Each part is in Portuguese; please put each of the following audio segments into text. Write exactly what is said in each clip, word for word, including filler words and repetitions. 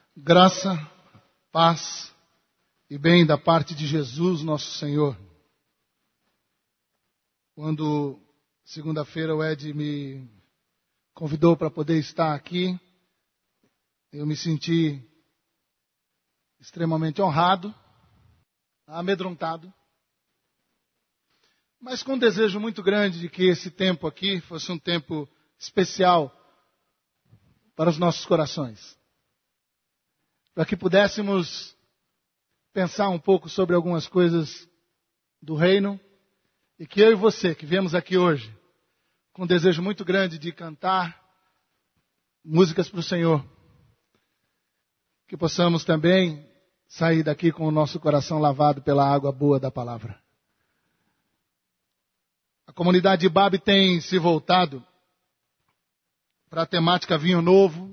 Graça, paz e bem da parte de Jesus, nosso Senhor. Quando, segunda-feira, o Ed me convidou para poder estar aqui, eu me senti extremamente honrado, amedrontado, mas com um desejo muito grande de que esse tempo aqui fosse um tempo especial para os nossos corações. Para que pudéssemos pensar um pouco sobre algumas coisas do reino, e que eu e você, que viemos aqui hoje, com um desejo muito grande de cantar músicas para o Senhor, que possamos também sair daqui com o nosso coração lavado pela água boa da palavra. A comunidade de Babe tem se voltado para a temática vinho novo,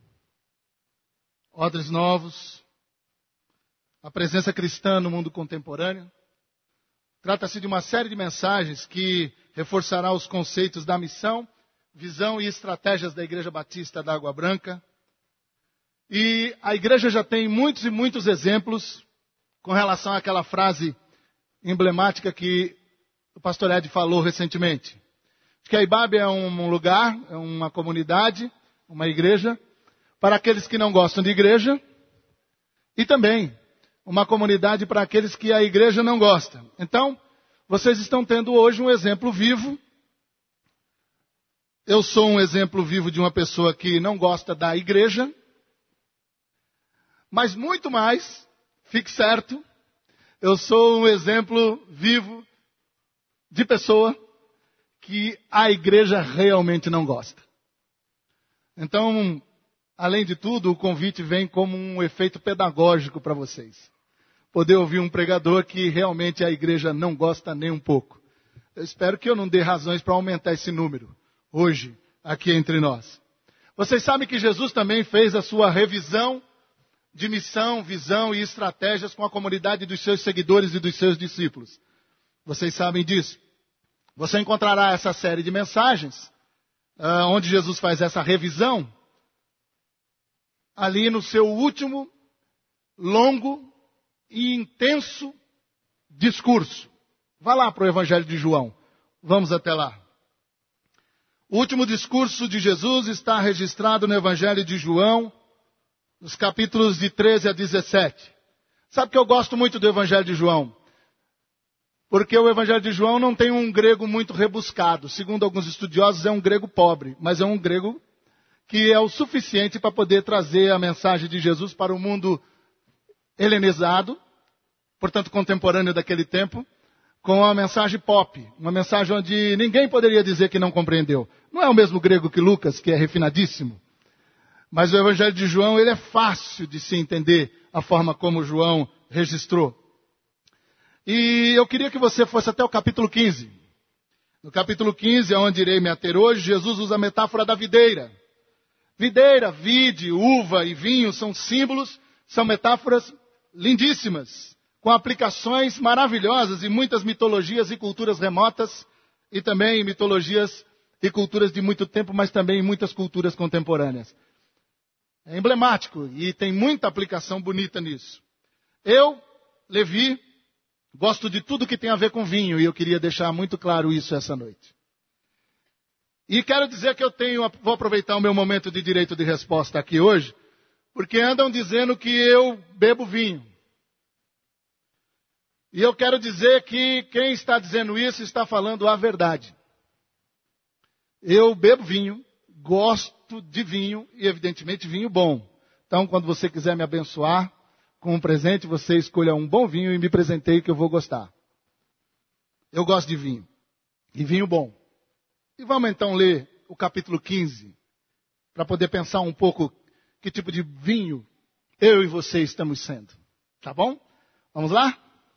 odres novos, a presença cristã no mundo contemporâneo. Trata-se de uma série de mensagens que reforçará os conceitos da missão, visão e estratégias da Igreja Batista da Água Branca. E a igreja já tem muitos e muitos exemplos com relação àquela frase emblemática que o pastor Ed falou recentemente. Que a Ibabe é um lugar, é uma comunidade, uma igreja, para aqueles que não gostam de igreja, e também uma comunidade para aqueles que a igreja não gosta. Então, vocês estão tendo hoje um exemplo vivo. Eu sou um exemplo vivo de uma pessoa que não gosta da igreja, mas muito mais, fique certo, eu sou um exemplo vivo de pessoa que a igreja realmente não gosta. Então, além de tudo, o convite vem como um efeito pedagógico para vocês. Poder ouvir um pregador que realmente a igreja não gosta nem um pouco. Eu espero que eu não dê razões para aumentar esse número hoje, aqui entre nós. Vocês sabem que Jesus também fez a sua revisão de missão, visão e estratégias com a comunidade dos seus seguidores e dos seus discípulos. Vocês sabem disso. Você encontrará essa série de mensagens, uh, onde Jesus faz essa revisão, ali no seu último, longo e intenso discurso. Vá lá para o Evangelho de João. Vamos até lá. O último discurso de Jesus está registrado no Evangelho de João, nos capítulos de treze a dezessete. Sabe que eu gosto muito do Evangelho de João? Porque o Evangelho de João não tem um grego muito rebuscado. Segundo alguns estudiosos, é um grego pobre, mas é um grego que é o suficiente para poder trazer a mensagem de Jesus para o mundo helenizado, portanto contemporâneo daquele tempo, com a mensagem pop, uma mensagem onde ninguém poderia dizer que não compreendeu. Não é o mesmo grego que Lucas, que é refinadíssimo, mas o Evangelho de João ele é fácil de se entender a forma como João registrou. E eu queria que você fosse até o capítulo quinze. No capítulo quinze, onde irei me ater hoje, Jesus usa a metáfora da videira. Videira, vide, uva e vinho são símbolos, são metáforas lindíssimas, com aplicações maravilhosas em muitas mitologias e culturas remotas, e também em mitologias e culturas de muito tempo, mas também em muitas culturas contemporâneas. É emblemático e tem muita aplicação bonita nisso. Eu, Levi, gosto de tudo que tem a ver com vinho, e eu queria deixar muito claro isso essa noite. E quero dizer que eu tenho, vou aproveitar o meu momento de direito de resposta aqui hoje, porque andam dizendo que eu bebo vinho. E eu quero dizer que quem está dizendo isso está falando a verdade. Eu bebo vinho, gosto de vinho e evidentemente vinho bom. Então quando você quiser me abençoar com um presente, você escolha um bom vinho e me presenteie que eu vou gostar. Eu gosto de vinho. E vinho bom. E vamos então ler o capítulo quinze, para poder pensar um pouco que tipo de vinho eu e você estamos sendo. Tá bom? Vamos lá?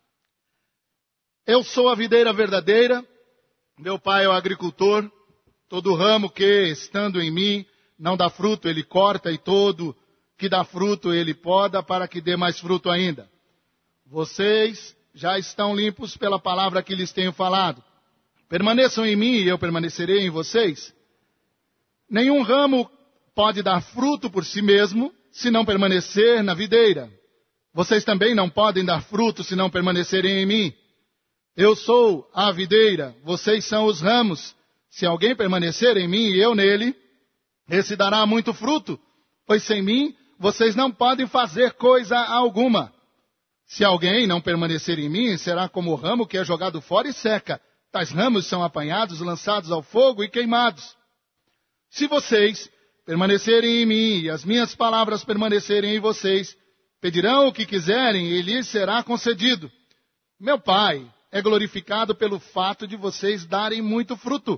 Eu sou a videira verdadeira, meu pai é o agricultor, todo ramo que, estando em mim, não dá fruto, ele corta, e todo que dá fruto, ele poda, para que dê mais fruto ainda. Vocês já estão limpos pela palavra que lhes tenho falado. Permaneçam em mim e eu permanecerei em vocês. Nenhum ramo pode dar fruto por si mesmo, se não permanecer na videira. Vocês também não podem dar fruto se não permanecerem em mim. Eu sou a videira, vocês são os ramos. Se alguém permanecer em mim e eu nele, esse dará muito fruto, pois sem mim vocês não podem fazer coisa alguma. Se alguém não permanecer em mim, será como o ramo que é jogado fora e seca. Tais ramos são apanhados, lançados ao fogo e queimados. Se vocês permanecerem em mim e as minhas palavras permanecerem em vocês, pedirão o que quiserem e lhes será concedido. Meu Pai é glorificado pelo fato de vocês darem muito fruto.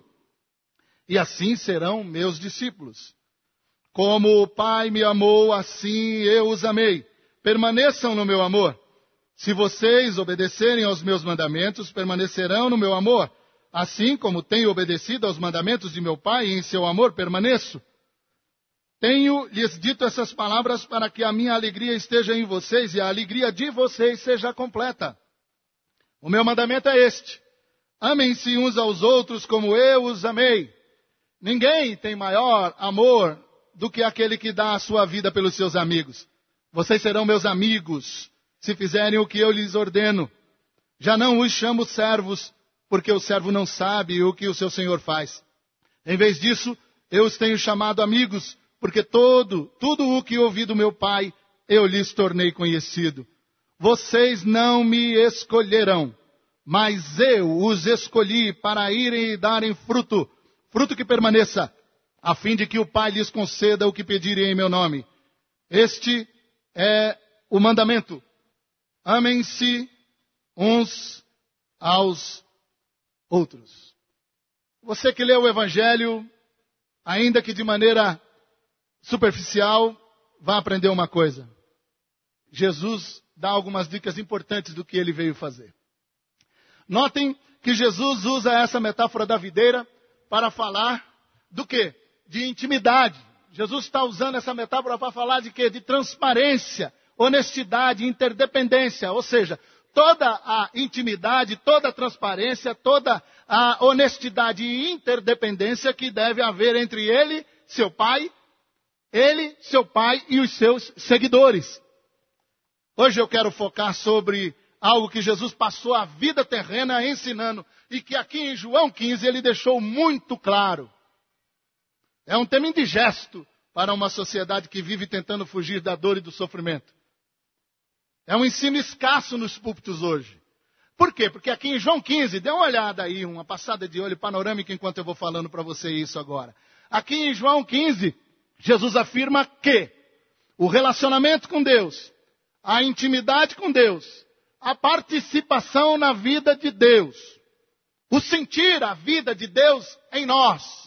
E assim serão meus discípulos. Como o Pai me amou, assim eu os amei. Permaneçam no meu amor. Se vocês obedecerem aos meus mandamentos, permanecerão no meu amor. Assim como tenho obedecido aos mandamentos de meu Pai, e em seu amor permaneço. Tenho lhes dito essas palavras para que a minha alegria esteja em vocês e a alegria de vocês seja completa. O meu mandamento é este: amem-se uns aos outros como eu os amei. Ninguém tem maior amor do que aquele que dá a sua vida pelos seus amigos. Vocês serão meus amigos se fizerem o que eu lhes ordeno. Já não os chamo servos, porque o servo não sabe o que o seu senhor faz. Em vez disso, eu os tenho chamado amigos, porque todo, tudo o que ouvi do meu Pai, eu lhes tornei conhecido. Vocês não me escolherão, mas eu os escolhi para irem e darem fruto, fruto que permaneça, a fim de que o Pai lhes conceda o que pedirem em meu nome. Este é o mandamento. Amem-se uns aos outros. Você que lê o Evangelho, ainda que de maneira superficial, vai aprender uma coisa. Jesus dá algumas dicas importantes do que ele veio fazer. Notem que Jesus usa essa metáfora da videira para falar do quê? De intimidade. Jesus está usando essa metáfora para falar de quê? De transparência, honestidade, interdependência. Ou seja, toda a intimidade, toda a transparência, toda a honestidade e interdependência que deve haver entre ele, seu pai, ele, seu pai e os seus seguidores. Hoje eu quero focar sobre algo que Jesus passou a vida terrena ensinando e que aqui em João quinze ele deixou muito claro. É um tema indigesto para uma sociedade que vive tentando fugir da dor e do sofrimento. É um ensino escasso nos púlpitos hoje. Por quê? Porque aqui em João quinze, dê uma olhada aí, uma passada de olho panorâmica enquanto eu vou falando para você isso agora. Aqui em João quinze, Jesus afirma que o relacionamento com Deus, a intimidade com Deus, a participação na vida de Deus, o sentir a vida de Deus em nós,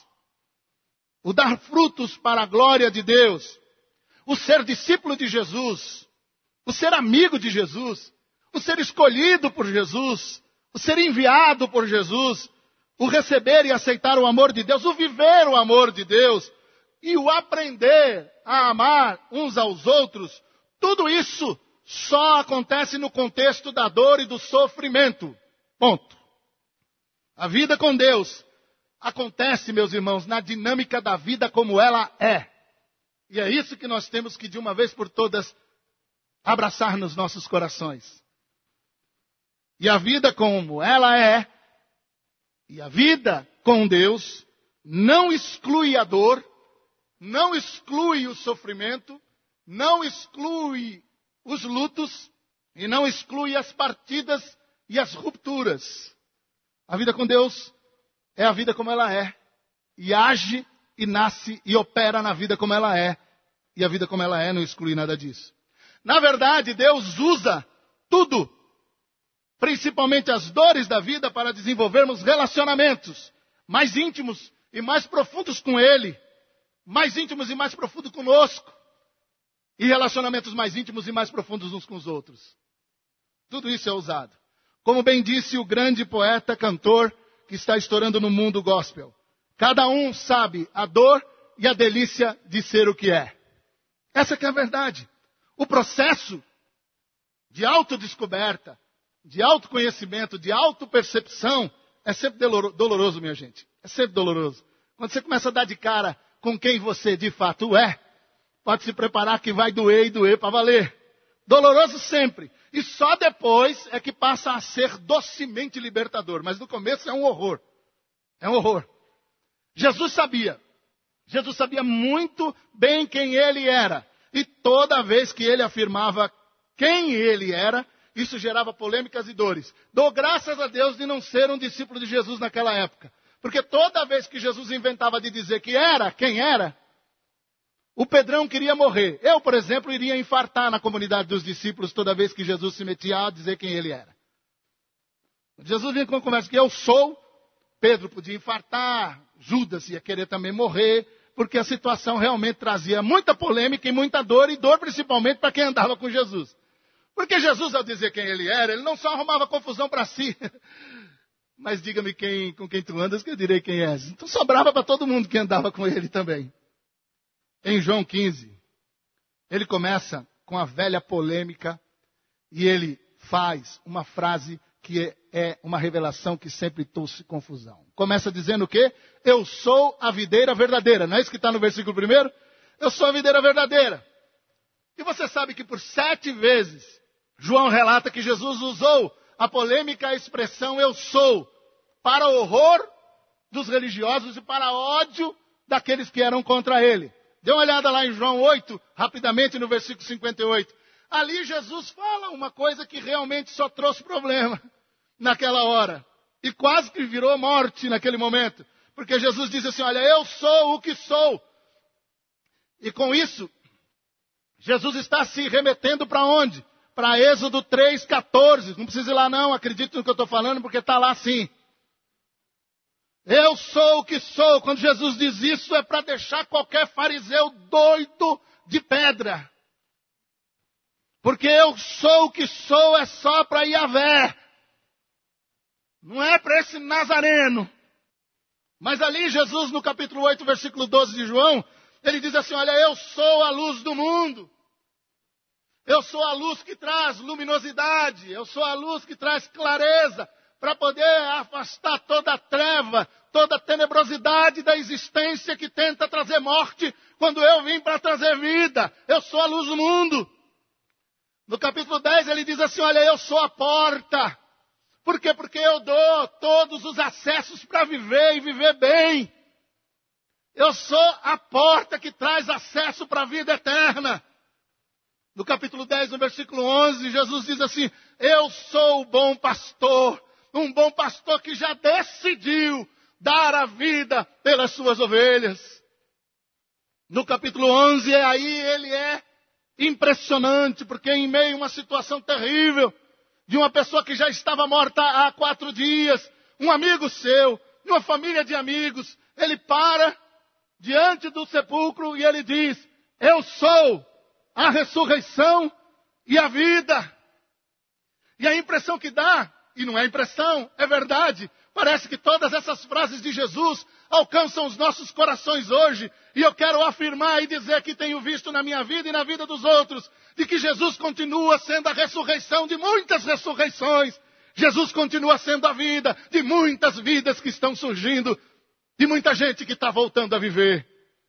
o dar frutos para a glória de Deus, o ser discípulo de Jesus, o ser amigo de Jesus, o ser escolhido por Jesus, o ser enviado por Jesus, o receber e aceitar o amor de Deus, o viver o amor de Deus e o aprender a amar uns aos outros, tudo isso só acontece no contexto da dor e do sofrimento. Ponto. A vida com Deus acontece, meus irmãos, na dinâmica da vida como ela é. E é isso que nós temos que, de uma vez por todas, abraçar nos nossos corações. E a vida como ela é, e a vida com Deus, não exclui a dor, não exclui o sofrimento, não exclui os lutos, e não exclui as partidas e as rupturas. A vida com Deus é a vida como ela é, e age, e nasce, e opera na vida como ela é, e a vida como ela é não exclui nada disso. Na verdade, Deus usa tudo, principalmente as dores da vida, para desenvolvermos relacionamentos mais íntimos e mais profundos com Ele, mais íntimos e mais profundos conosco, e relacionamentos mais íntimos e mais profundos uns com os outros. Tudo isso é usado. Como bem disse o grande poeta, cantor, que está estourando no mundo gospel. Cada um sabe a dor e a delícia de ser o que é. Essa que é a verdade. O processo de autodescoberta, de autoconhecimento, de autopercepção, é sempre doloroso, minha gente. É sempre doloroso. Quando você começa a dar de cara com quem você de fato é, pode se preparar que vai doer e doer para valer. Doloroso sempre. E só depois é que passa a ser docemente libertador. Mas no começo é um horror. É um horror. Jesus sabia. Jesus sabia muito bem quem ele era. E toda vez que ele afirmava quem ele era, isso gerava polêmicas e dores. Dou graças a Deus de não ser um discípulo de Jesus naquela época. Porque toda vez que Jesus inventava de dizer que era quem era, o Pedrão queria morrer. Eu, por exemplo, iria infartar na comunidade dos discípulos toda vez que Jesus se metia a dizer quem ele era. Jesus vinha com uma conversa que eu sou, Pedro podia infartar, Judas ia querer também morrer, porque a situação realmente trazia muita polêmica e muita dor, e dor principalmente para quem andava com Jesus. Porque Jesus, ao dizer quem ele era, ele não só arrumava confusão para si, mas diga-me quem, com quem tu andas, que eu direi quem és. Então sobrava para todo mundo que andava com ele também. Em João quinze, ele começa com a velha polêmica e ele faz uma frase que é uma revelação que sempre trouxe confusão. Começa dizendo o quê? Eu sou a videira verdadeira. Não é isso que está no versículo primeiro? Eu sou a videira verdadeira. E você sabe que por sete vezes, João relata que Jesus usou a polêmica expressão eu sou, para horror dos religiosos e para ódio daqueles que eram contra ele. Dê uma olhada lá em João oito, rapidamente no versículo cinquenta e oito. Ali Jesus fala uma coisa que realmente só trouxe problema naquela hora. E quase que virou morte naquele momento. Porque Jesus diz assim, olha, eu sou o que sou. E com isso, Jesus está se remetendo para onde? Para Êxodo três, quatorze. Não precisa ir lá não, acredite no que eu estou falando, porque está lá sim. Eu sou o que sou. Quando Jesus diz isso, é para deixar qualquer fariseu doido de pedra. Porque eu sou o que sou é só para Yahvé. Não é para esse Nazareno. Mas ali Jesus, no capítulo oito, versículo doze de João, ele diz assim, olha, eu sou a luz do mundo. Eu sou a luz que traz luminosidade. Eu sou a luz que traz clareza para poder afastar toda a treva, toda a tenebrosidade da existência que tenta trazer morte, quando eu vim para trazer vida. Eu sou a luz do mundo. No capítulo dez ele diz assim, olha, eu sou a porta. Por quê? Porque eu dou todos os acessos para viver e viver bem. Eu sou a porta que traz acesso para a vida eterna. No capítulo dez, no versículo onze, Jesus diz assim, eu sou o bom pastor. Um bom pastor que já decidiu dar a vida pelas suas ovelhas. No capítulo onze, aí ele é impressionante, porque em meio a uma situação terrível, de uma pessoa que já estava morta há quatro dias, um amigo seu, de uma família de amigos, ele para diante do sepulcro e ele diz, eu sou a ressurreição e a vida. E a impressão que dá, e não é impressão, é verdade, parece que todas essas frases de Jesus alcançam os nossos corações hoje. E eu quero afirmar e dizer que tenho visto na minha vida e na vida dos outros, de que Jesus continua sendo a ressurreição de muitas ressurreições. Jesus continua sendo a vida de muitas vidas que estão surgindo, de muita gente que está voltando a viver.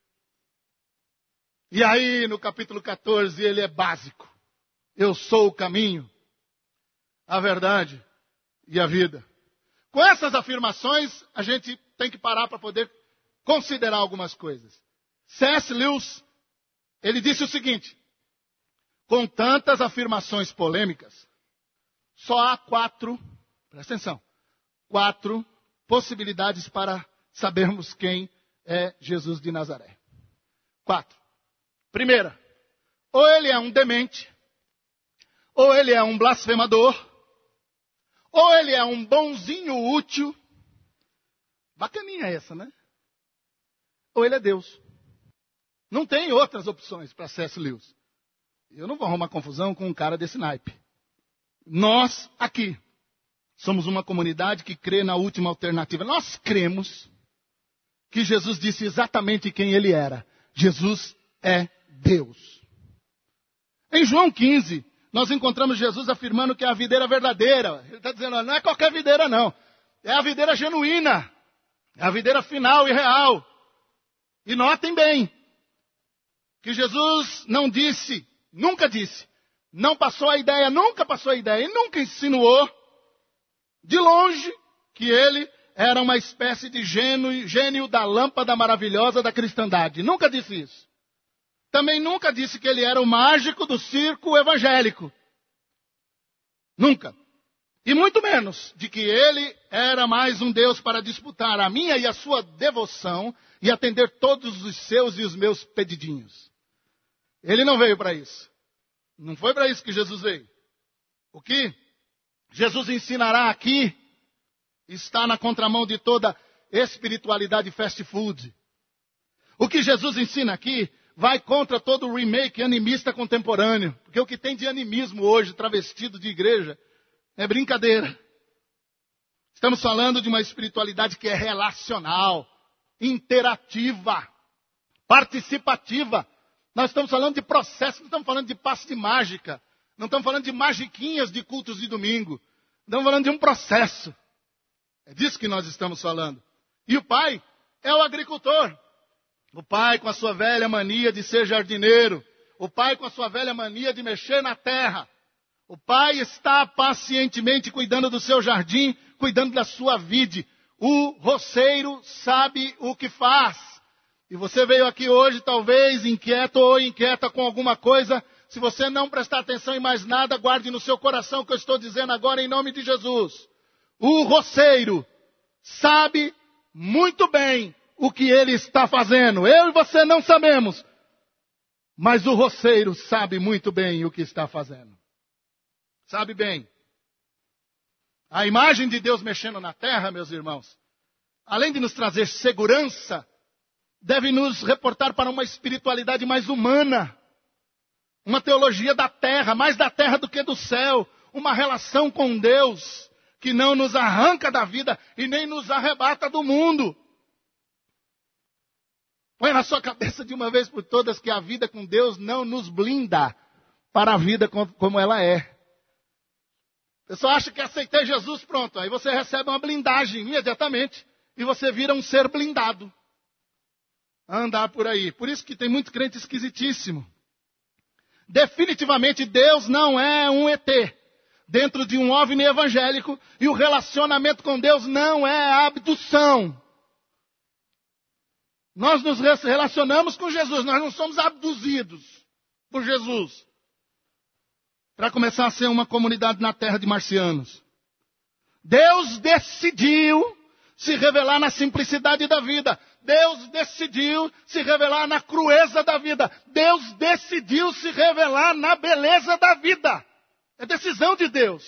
E aí, no capítulo quatorze, ele é básico. Eu sou o caminho, a verdade e a vida. Com essas afirmações, a gente tem que parar para poder considerar algumas coisas. C S Lewis, ele disse o seguinte, com tantas afirmações polêmicas, só há quatro, presta atenção, quatro possibilidades para sabermos quem é Jesus de Nazaré. Quatro. Primeira, ou ele é um demente, ou ele é um blasfemador, ou ele é um bonzinho útil. Bacaninha essa, né? Ou ele é Deus. Não tem outras opções para C S Lewis. Eu não vou arrumar confusão com um cara desse naipe. Nós, aqui, somos uma comunidade que crê na última alternativa. Nós cremos que Jesus disse exatamente quem ele era. Jesus é Deus. Em João quinze, nós encontramos Jesus afirmando que é a videira verdadeira. Ele está dizendo, não é qualquer videira não. É a videira genuína. É a videira final e real. E notem bem. que Jesus não disse, nunca disse, não passou a ideia, nunca passou a ideia, e nunca insinuou, de longe, que ele era uma espécie de gênio, gênio da lâmpada maravilhosa da cristandade. Nunca disse isso. Também nunca disse que ele era o mágico do circo evangélico. Nunca. E muito menos de que ele era mais um Deus para disputar a minha e a sua devoção e atender todos os seus e os meus pedidinhos. Ele não veio para isso. Não foi para isso que Jesus veio. O que Jesus ensinará aqui está na contramão de toda espiritualidade fast food. O que Jesus ensina aqui vai contra todo o remake animista contemporâneo. Porque o que tem de animismo hoje, travestido de igreja, é brincadeira. Estamos falando de uma espiritualidade que é relacional, interativa, participativa. Nós estamos falando de processo, não estamos falando de passe de mágica. Não estamos falando de magiquinhas de cultos de domingo. Estamos falando de um processo. É disso que nós estamos falando. E o pai é o agricultor. O pai com a sua velha mania de ser jardineiro. O pai com a sua velha mania de mexer na terra. O pai está pacientemente cuidando do seu jardim, cuidando da sua vide. O roceiro sabe o que faz. E você veio aqui hoje, talvez, inquieto ou inquieta com alguma coisa. Se você não prestar atenção em mais nada, guarde no seu coração o que eu estou dizendo agora em nome de Jesus. O roceiro sabe muito bem o que ele está fazendo. Eu e você não sabemos. Mas o roceiro sabe muito bem o que está fazendo. Sabe bem. A imagem de Deus mexendo na terra, meus irmãos, além de nos trazer segurança, deve nos reportar para uma espiritualidade mais humana. Uma teologia da terra, mais da terra do que do céu. Uma relação com Deus que não nos arranca da vida e nem nos arrebata do mundo. Põe na sua cabeça de uma vez por todas que a vida com Deus não nos blinda para a vida como ela é. Você só acha que aceitei Jesus, pronto. Aí você recebe uma blindagem imediatamente e você vira um ser blindado. A andar por aí. Por isso que tem muito crente esquisitíssimo. Definitivamente Deus não é um E T dentro de um OVNI evangélico e o relacionamento com Deus não é abdução. Nós nos relacionamos com Jesus, nós não somos abduzidos por Jesus. Para começar a ser uma comunidade na terra de marcianos. Deus decidiu se revelar na simplicidade da vida. Deus decidiu se revelar na crueza da vida. Deus decidiu se revelar na beleza da vida. É decisão de Deus.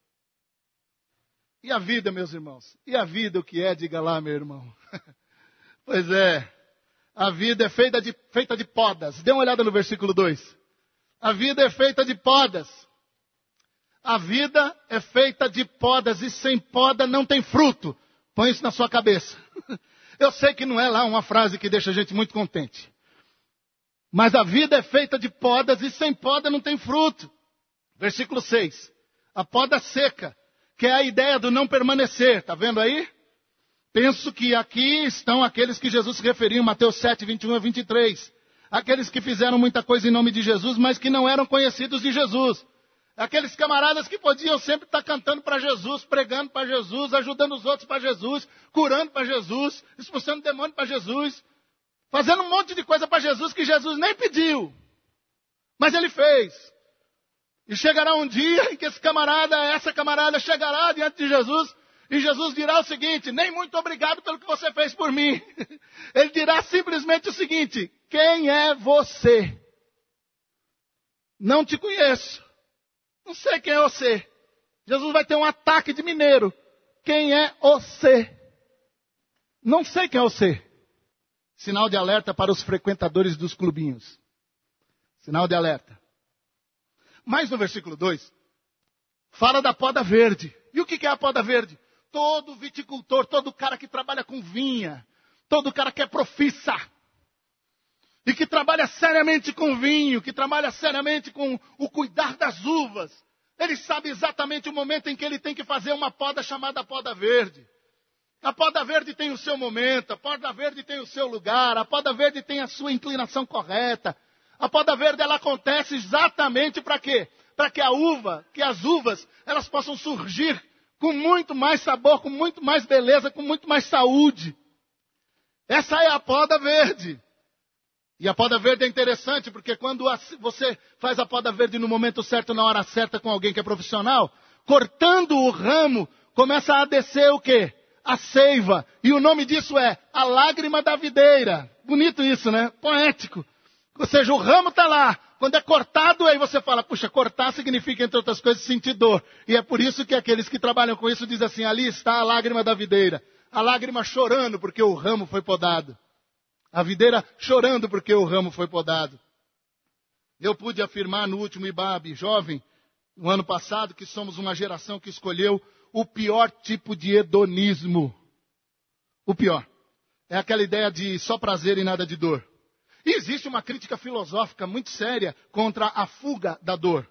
E a vida, meus irmãos? E a vida o que é? Diga lá, meu irmão. Pois é. A vida é feita de, feita de podas. Dê uma olhada no versículo dois. A vida é feita de podas. A vida é feita de podas e sem poda não tem fruto. Põe isso na sua cabeça. Eu sei que não é lá uma frase que deixa a gente muito contente. Mas a vida é feita de podas e sem poda não tem fruto. Versículo seis. A poda seca, que é a ideia do não permanecer. Está vendo aí? Penso que aqui estão aqueles que Jesus se referiu em Mateus sete, vinte e um a vinte e três. Aqueles que fizeram muita coisa em nome de Jesus, mas que não eram conhecidos de Jesus. Aqueles camaradas que podiam sempre estar cantando para Jesus, pregando para Jesus, ajudando os outros para Jesus, curando para Jesus, expulsando demônio para Jesus, fazendo um monte de coisa para Jesus que Jesus nem pediu, mas ele fez. E chegará um dia em que esse camarada, essa camarada chegará diante de Jesus e Jesus dirá o seguinte: nem muito obrigado pelo que você fez por mim. Ele dirá simplesmente o seguinte: quem é você? Não te conheço. Não sei quem é você. Jesus vai ter um ataque de mineiro. Quem é você? Não sei quem é você. Sinal de alerta para os frequentadores dos clubinhos. Sinal de alerta. Mas no versículo dois, fala da poda verde. E o que é a poda verde? Todo viticultor, todo cara que trabalha com vinha, todo cara que é profissa, e que trabalha seriamente com vinho, que trabalha seriamente com o cuidar das uvas, ele sabe exatamente o momento em que ele tem que fazer uma poda chamada poda verde. A poda verde tem o seu momento, a poda verde tem o seu lugar, a poda verde tem a sua inclinação correta. A poda verde, ela acontece exatamente para quê? Para que a uva, que as uvas, elas possam surgir com muito mais sabor, com muito mais beleza, com muito mais saúde. Essa é a poda verde. E a poda verde é interessante, porque quando você faz a poda verde no momento certo, na hora certa, com alguém que é profissional, cortando o ramo, começa a descer o quê? A seiva. E o nome disso é a lágrima da videira. Bonito isso, né? Poético. Ou seja, o ramo está lá. Quando é cortado, aí você fala, puxa, cortar significa, entre outras coisas, sentir dor. E é por isso que aqueles que trabalham com isso dizem assim, ali está a lágrima da videira. A lágrima chorando porque o ramo foi podado. A videira chorando porque o ramo foi podado. Eu pude afirmar no último Ibabe jovem, no ano passado, que somos uma geração que escolheu o pior tipo de hedonismo. O pior. É aquela ideia de só prazer e nada de dor. E existe uma crítica filosófica muito séria contra a fuga da dor.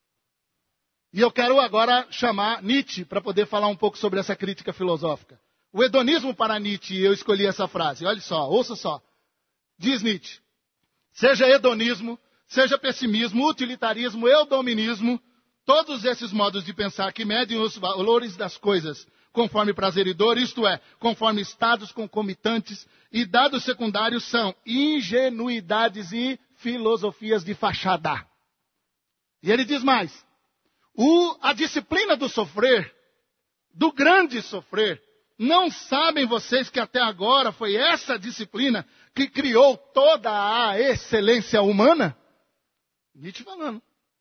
E eu quero agora chamar Nietzsche para poder falar um pouco sobre essa crítica filosófica. O hedonismo para Nietzsche, eu escolhi essa frase. Olha só, ouça só. Diz Nietzsche, seja hedonismo, seja pessimismo, utilitarismo, eudominismo, todos esses modos de pensar que medem os valores das coisas conforme prazer e dor, isto é, conforme estados concomitantes e dados secundários, são ingenuidades e filosofias de fachada. E ele diz mais, o, a disciplina do sofrer, do grande sofrer, não sabem vocês que até agora foi essa disciplina que criou toda a excelência humana? Nietzsche falando.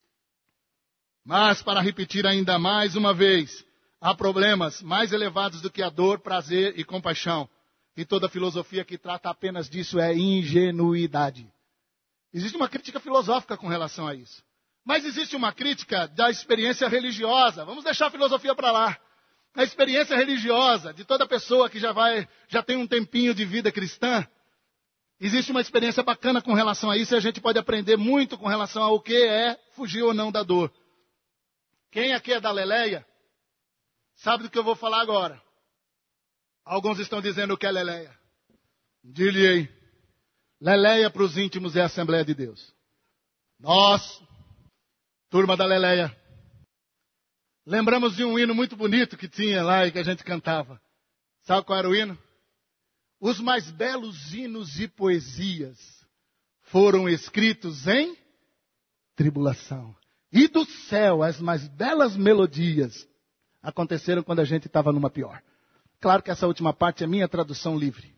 Mas, para repetir ainda mais uma vez, há problemas mais elevados do que a dor, prazer e compaixão. E toda filosofia que trata apenas disso é ingenuidade. Existe uma crítica filosófica com relação a isso. Mas existe uma crítica da experiência religiosa. Vamos deixar a filosofia para lá. A experiência religiosa de toda pessoa que já vai, já tem um tempinho de vida cristã. Existe uma experiência bacana com relação a isso e a gente pode aprender muito com relação ao que é fugir ou não da dor. Quem aqui é da Leleia, sabe do que eu vou falar agora. Alguns estão dizendo o que é Leleia. Dir-lhe-ei, Leleia para os íntimos é a Assembleia de Deus. Nós, turma da Leleia, lembramos de um hino muito bonito que tinha lá e que a gente cantava. Sabe qual era o hino? Os mais belos hinos e poesias foram escritos em tribulação. E do céu, as mais belas melodias aconteceram quando a gente estava numa pior. Claro que essa última parte é minha tradução livre.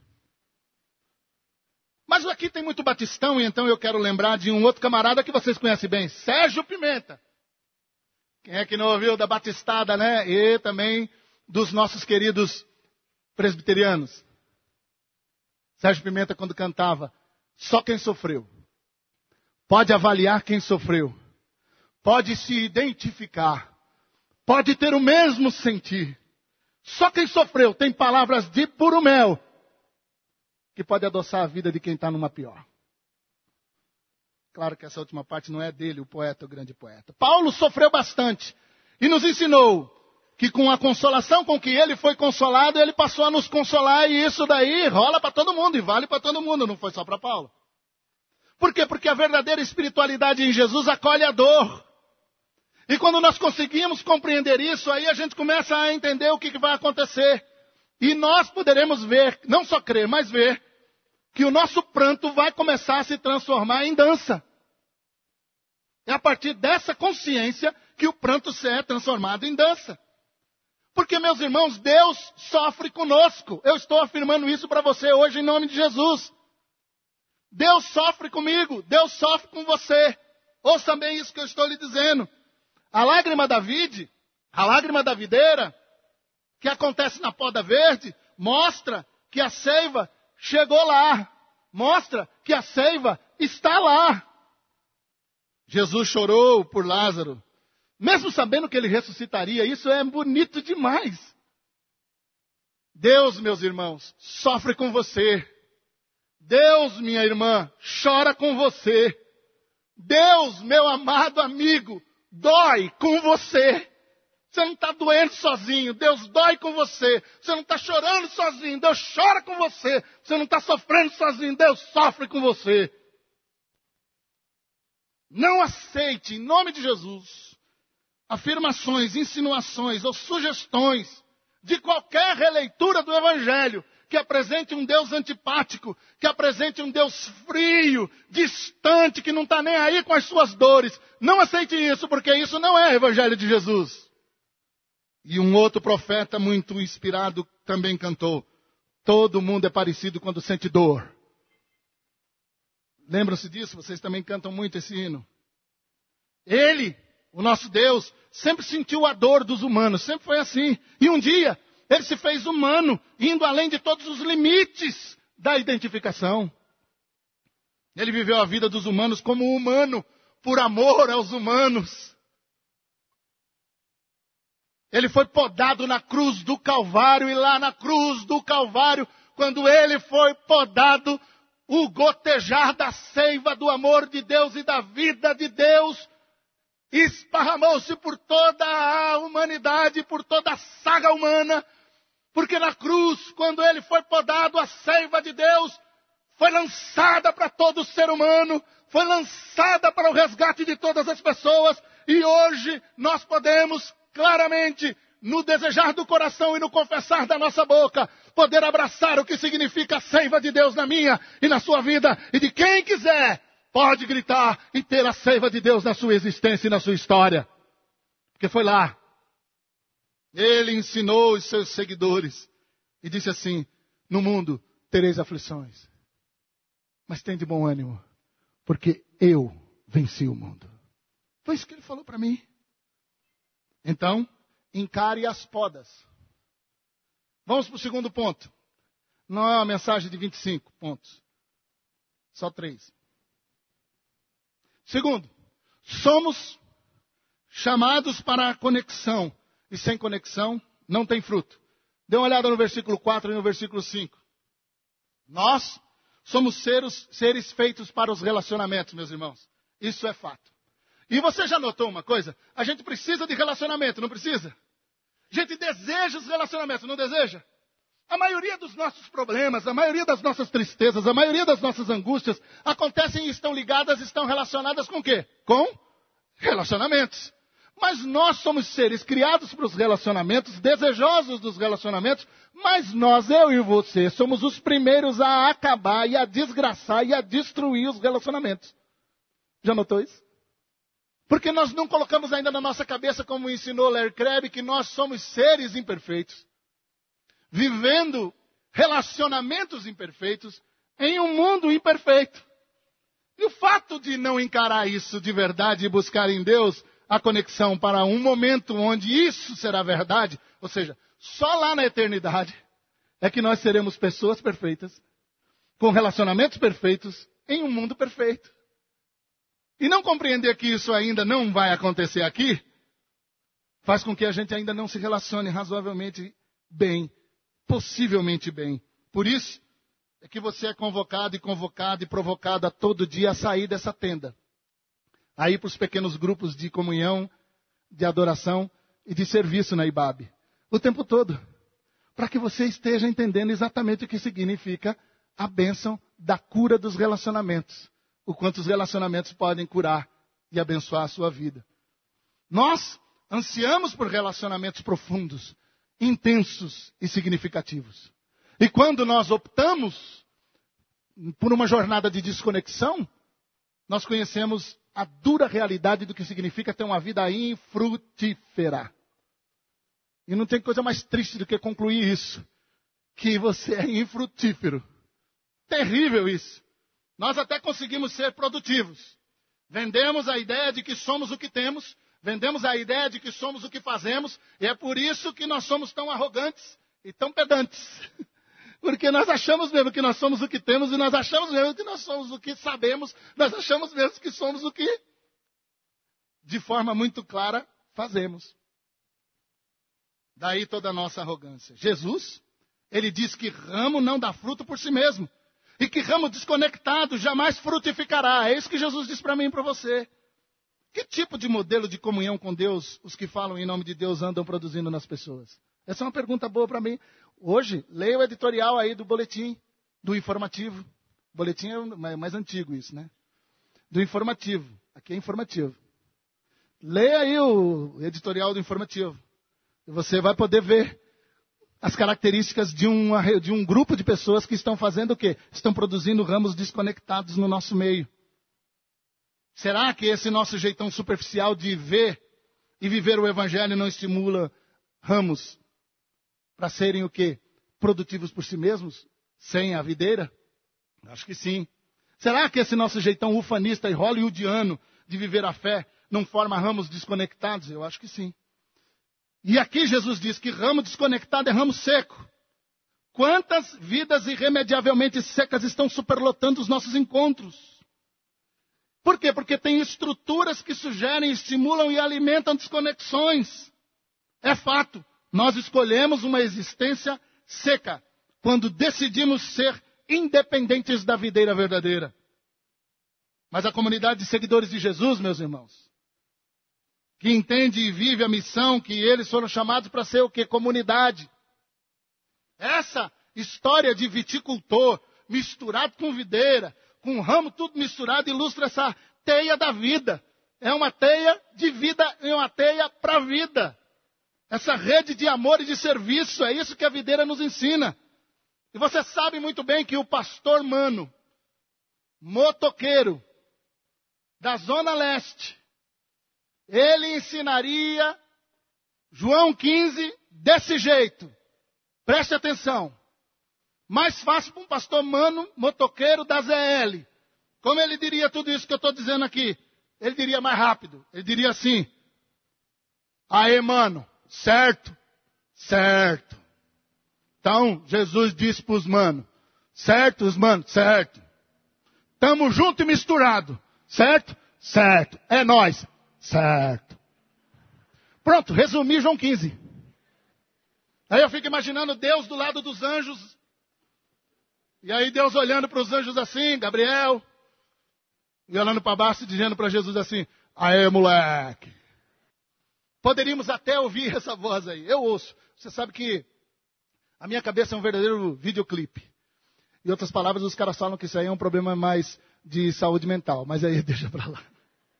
Mas aqui tem muito batistão, e então eu quero lembrar de um outro camarada que vocês conhecem bem, Sérgio Pimenta. Quem é que não ouviu da batistada, né? E também dos nossos queridos presbiterianos. Sérgio Pimenta, quando cantava, só quem sofreu pode avaliar quem sofreu. Pode se identificar, pode ter o mesmo sentir. Só quem sofreu tem palavras de puro mel que pode adoçar a vida de quem está numa pior. Claro que essa última parte não é dele, o poeta, o grande poeta. Paulo sofreu bastante e nos ensinou que com a consolação com que ele foi consolado, ele passou a nos consolar e isso daí rola para todo mundo e vale para todo mundo, não foi só para Paulo. Por quê? Porque a verdadeira espiritualidade em Jesus acolhe a dor. E quando nós conseguimos compreender isso, aí a gente começa a entender o que vai acontecer. E nós poderemos ver, não só crer, mas ver, que o nosso pranto vai começar a se transformar em dança. É a partir dessa consciência que o pranto se é transformado em dança. Porque, meus irmãos, Deus sofre conosco. Eu estou afirmando isso para você hoje em nome de Jesus. Deus sofre comigo, Deus sofre com você. Ouça bem isso que eu estou lhe dizendo. A lágrima da vide, a lágrima da videira, que acontece na poda verde, mostra que a seiva chegou lá. Mostra que a seiva está lá. Jesus chorou por Lázaro, mesmo sabendo que ele ressuscitaria. Isso é bonito demais. Deus, meus irmãos, sofre com você. Deus, minha irmã, chora com você. Deus, meu amado amigo, dói com você. Você não está doendo sozinho, Deus dói com você. Você não está chorando sozinho, Deus chora com você. Você não está sofrendo sozinho, Deus sofre com você. Não aceite, em nome de Jesus, afirmações, insinuações ou sugestões de qualquer releitura do Evangelho que apresente um Deus antipático, que apresente um Deus frio, distante, que não está nem aí com as suas dores. Não aceite isso, porque isso não é o Evangelho de Jesus. E um outro profeta muito inspirado também cantou: todo mundo é parecido quando sente dor. Lembram-se disso? Vocês também cantam muito esse hino. Ele, o nosso Deus, sempre sentiu a dor dos humanos, sempre foi assim. E um dia, ele se fez humano, indo além de todos os limites da identificação. Ele viveu a vida dos humanos como humano, por amor aos humanos. Ele foi podado na cruz do Calvário, e lá na cruz do Calvário, quando ele foi podado, o gotejar da seiva do amor de Deus e da vida de Deus esparramou-se por toda a humanidade, por toda a saga humana, porque na cruz, quando ele foi podado, a seiva de Deus foi lançada para todo ser humano, foi lançada para o resgate de todas as pessoas, e hoje nós podemos claramente, no desejar do coração e no confessar da nossa boca, poder abraçar o que significa a seiva de Deus na minha e na sua vida, e de quem quiser pode gritar e ter a seiva de Deus na sua existência e na sua história. Porque foi lá. Ele ensinou os seus seguidores e disse assim: no mundo tereis aflições, mas tem de bom ânimo, porque eu venci o mundo. Foi isso que ele falou para mim. Então, encare as podas. Vamos para o segundo ponto. Não é uma mensagem de vinte e cinco pontos. Só três. Segundo, somos chamados para a conexão. E sem conexão, não tem fruto. Dê uma olhada no versículo quatro e no versículo cinco. Nós somos seres, seres feitos para os relacionamentos, meus irmãos. Isso é fato. E você já notou uma coisa? A gente precisa de relacionamento, não precisa? A gente deseja os relacionamentos, não deseja? A maioria dos nossos problemas, a maioria das nossas tristezas, a maioria das nossas angústias acontecem e estão ligadas, estão relacionadas com o quê? Com relacionamentos. Mas nós somos seres criados para os relacionamentos, desejosos dos relacionamentos, mas nós, eu e você, somos os primeiros a acabar e a desgraçar e a destruir os relacionamentos. Já notou isso? Porque nós não colocamos ainda na nossa cabeça, como ensinou Larry Crabb, que nós somos seres imperfeitos, vivendo relacionamentos imperfeitos em um mundo imperfeito. E o fato de não encarar isso de verdade e buscar em Deus a conexão para um momento onde isso será verdade, ou seja, só lá na eternidade é que nós seremos pessoas perfeitas, com relacionamentos perfeitos, em um mundo perfeito. E não compreender que isso ainda não vai acontecer aqui, faz com que a gente ainda não se relacione razoavelmente bem, possivelmente bem. Por isso é que você é convocado e convocado e provocado a todo dia a sair dessa tenda. A ir para os pequenos grupos de comunhão, de adoração e de serviço na I B A B. O tempo todo. Para que você esteja entendendo exatamente o que significa a bênção da cura dos relacionamentos. O quanto os relacionamentos podem curar e abençoar a sua vida. Nós ansiamos por relacionamentos profundos, intensos e significativos. E quando nós optamos por uma jornada de desconexão, nós conhecemos a dura realidade do que significa ter uma vida infrutífera. E não tem coisa mais triste do que concluir isso. Que você é infrutífero. Terrível isso. Nós até conseguimos ser produtivos. Vendemos a ideia de que somos o que temos. Vendemos a ideia de que somos o que fazemos. E é por isso que nós somos tão arrogantes e tão pedantes. Porque nós achamos mesmo que nós somos o que temos. E nós achamos mesmo que nós somos o que sabemos. Nós achamos mesmo que somos o que, de forma muito clara, fazemos. Daí toda a nossa arrogância. Jesus, ele diz que ramo não dá fruto por si mesmo. E que ramo desconectado jamais frutificará. É isso que Jesus diz para mim e para você. Que tipo de modelo de comunhão com Deus os que falam em nome de Deus andam produzindo nas pessoas? Essa é uma pergunta boa para mim. Hoje, leia o editorial aí do boletim, do informativo. O boletim é mais antigo isso, né? Do informativo. Aqui é informativo. Leia aí o editorial do informativo. E você vai poder ver as características de, uma, de um grupo de pessoas que estão fazendo o quê? Estão produzindo ramos desconectados no nosso meio. Será que esse nosso jeitão superficial de ver e viver o evangelho não estimula ramos para serem o quê? Produtivos por si mesmos? Sem a videira? Acho que sim. Será que esse nosso jeitão ufanista e hollywoodiano de viver a fé não forma ramos desconectados? Eu acho que sim. E aqui Jesus diz que ramo desconectado é ramo seco. Quantas vidas irremediavelmente secas estão superlotando os nossos encontros? Por quê? Porque tem estruturas que sugerem, estimulam e alimentam desconexões. É fato. Nós escolhemos uma existência seca quando decidimos ser independentes da videira verdadeira. Mas a comunidade de seguidores de Jesus, meus irmãos, que entende e vive a missão que eles foram chamados para ser o quê? Comunidade. Essa história de viticultor misturado com videira, com ramo tudo misturado, ilustra essa teia da vida. É uma teia de vida, é uma teia para a vida. Essa rede de amor e de serviço, é isso que a videira nos ensina. E você sabe muito bem que o pastor Mano, motoqueiro, da Zona Leste, ele ensinaria João quinze desse jeito. Preste atenção. Mais fácil para um pastor Mano, motoqueiro da Z L. Como ele diria tudo isso que eu estou dizendo aqui? Ele diria mais rápido. Ele diria assim: aê, mano, certo? Certo. Então, Jesus disse para os manos: certo, os manos? Certo. Tamo junto e misturado. Certo? Certo. É nós. Certo. Pronto, resumi João quinze. Aí eu fico imaginando Deus do lado dos anjos. E aí Deus olhando para os anjos assim, Gabriel. E olhando para baixo e dizendo para Jesus assim: aê, moleque. Poderíamos até ouvir essa voz aí. Eu ouço. Você sabe que a minha cabeça é um verdadeiro videoclipe. Em outras palavras, os caras falam que isso aí é um problema mais de saúde mental. Mas aí deixa para lá.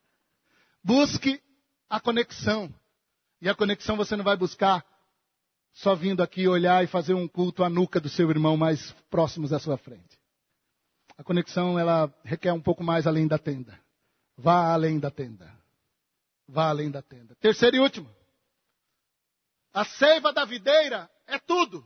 Busque a conexão. E a conexão você não vai buscar só vindo aqui olhar e fazer um culto à nuca do seu irmão mais próximos à sua frente. A conexão, ela requer um pouco mais além da tenda. Vá além da tenda. Vá além da tenda. Terceiro e último. A seiva da videira é tudo.